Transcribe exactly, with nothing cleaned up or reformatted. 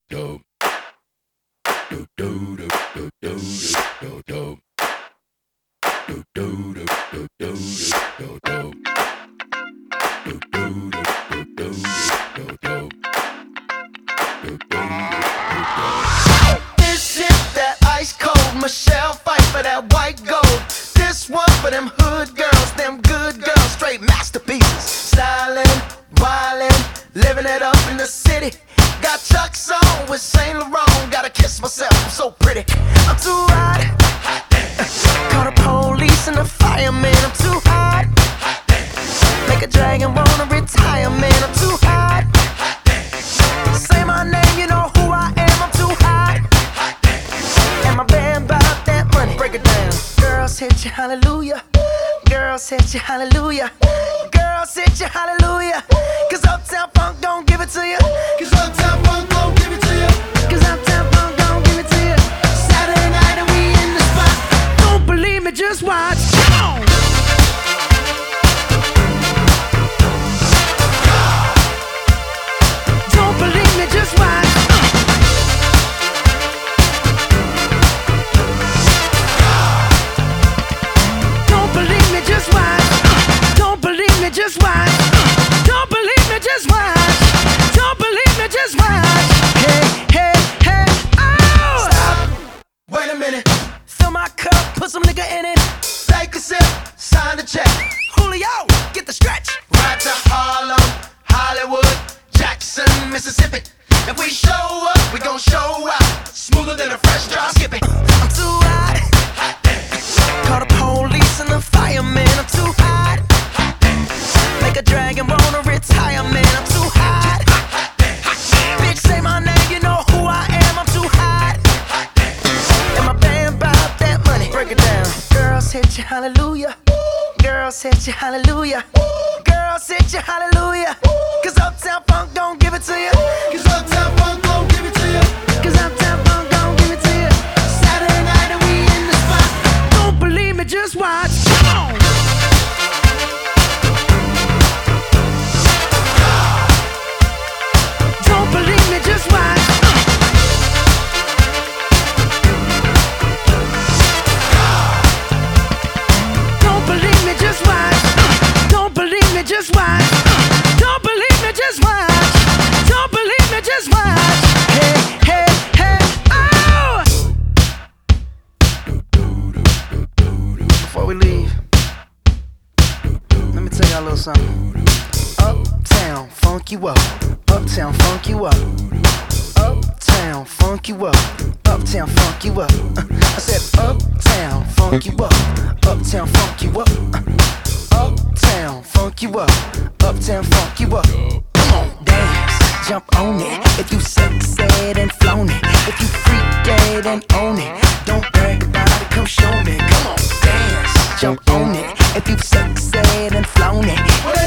This shit that ice cold Michelle fight for that white gold. This one for them hood girls, them good girls, straight masterpieces. Stylin', wildin', living it up in the city. Got Chuck's on with Saint Laurent. Gotta kiss myself, I'm so pretty. I'm too hot. Call the police and the fireman. I'm too hot. Make a dragon wanna retire, man. I'm too hot. Say my name, you know who I am. I'm too hot. And my band bout that money. Break it down. Girls hit you, hallelujah. Girls hit you, hallelujah. Girls hit you, hallelujah. Cause Uptown Funk don't give it to you. Cause Uptown Funk don't give it to you. Cause Uptown Funk don't give it to you. Saturday night and we in the spot. Don't believe me, just watch. Come on. Don't believe me, just watch. Don't believe me, just watch. Don't believe me, just watch. Don't believe me, just watch. Don't believe me, just watch. Hey, hey, hey, oh! Stop. Wait a minute. Fill my cup, put some nigga in it. Take a sip, sign the check. Julio, get the stretch. Ride to Harlem, Hollywood, Jackson, Mississippi. If we show up, we gon' show out. Smoother than a fresh drop. Skip it. I'm too hot. Call the police and the fireman. I'm too hot. Make a dragon wanna retire, man. I'm too hot. Bitch, say my name, you know who I am. I'm too hot. And my band bout that money. Break it down. Girls hit you, hallelujah. Girls hit you, hallelujah. Girls hit you, hallelujah. Cause Uptown Funk don't give it to you. Cause Uptown Funk don't give it to you. Cause Uptown Funk don't give it to you. Saturday night and we in the spot. Don't believe me, just watch. Come on. Don't believe me, just watch. Don't believe me, just watch. Don't believe me, just watch. Don't believe me, just watch. Don't believe me, just watch. Hey, hey, hey, oh! Before we leave, let me tell y'all a little something. Uptown, funk you up. Uptown, funk you up. Uptown, funk you up. Uptown, funk you up. Uh, I said uptown, funk you up. Uptown, funk you up. Uh, uptown, funk you up. Uptown, funk you up. Come on, dance, jump on it. If you sexed and flown it. If you freak dead and own it. Don't brag about it, come show me. Come on, dance, jump on it. If you sexed and flown it.